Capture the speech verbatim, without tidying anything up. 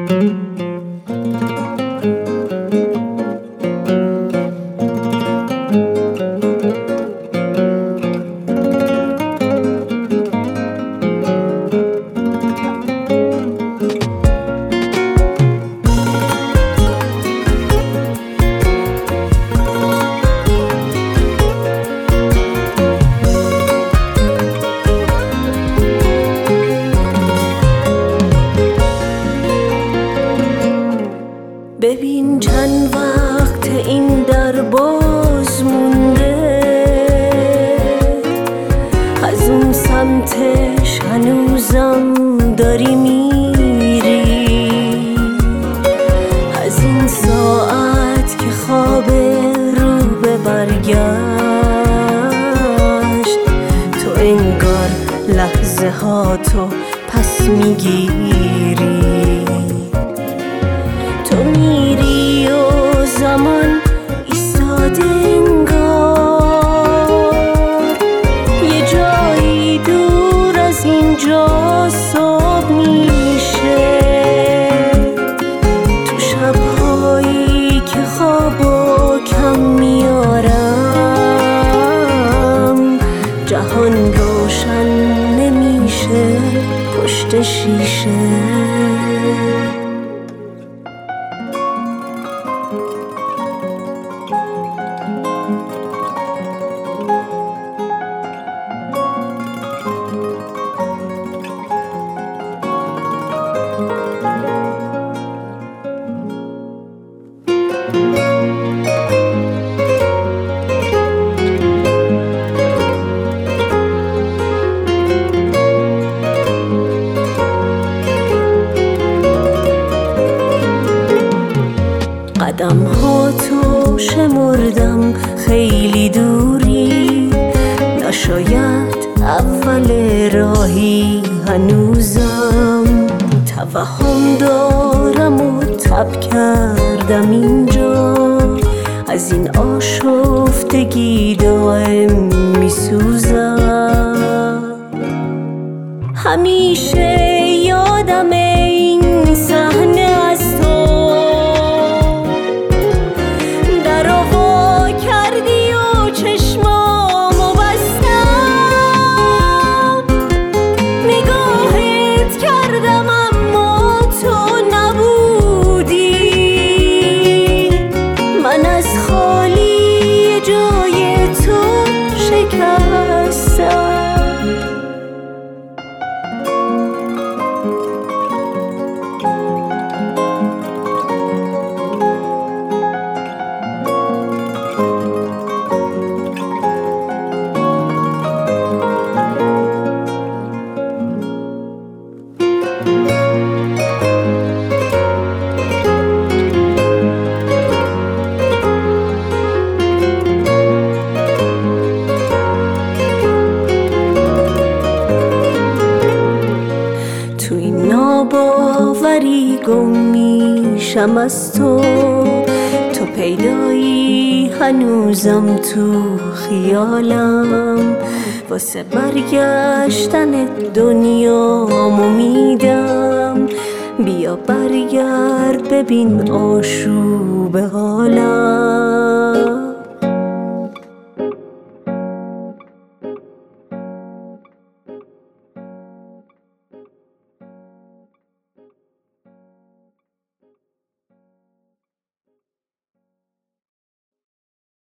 ببین چند وقت این در باز مونده، از اون سمتش هنوزم داری میری، از این ساعت که خواب رو به برگشت، تو انگار لحظه ها تو پس میگیری، تو میری و زمان ایستاده انگار یه جایی دور از اینجا صبح میشه، تو شبهایی که خوابو کم میارم، جهان روشن نمیشه پشت شیشه. قدم ها تو شمردم خیلی دوری، نشاید اول راهی هنوزم، توهم دارم و تب کردم اینجا، از این آشفتگی دائم میسوزم، همیشه یادم این صحنه از تو، باوری گم میشم از تو، تو پیدایی هنوزم تو خیالم، واسه برگشتن دنیامو میدم، بیا برگرد ببین آشوب حالم.